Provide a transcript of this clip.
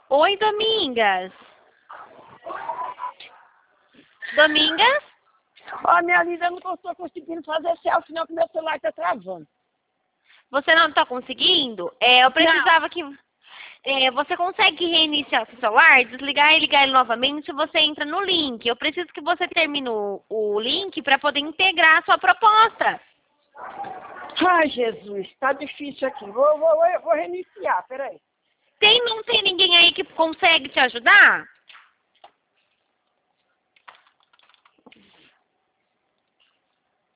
Oi, Domingas. Domingas? Ó, minha linda, eu não estou conseguindo fazer selfie não, que meu celular está travando. Você não está conseguindo? Eu precisava que... você consegue reiniciar o seu celular, desligar e ligar ele novamente, você entra no link. Eu preciso que você termine o link para poder integrar a sua proposta. Ai, Jesus, está difícil aqui. Vou reiniciar, peraí. Não tem ninguém aí que consegue te ajudar?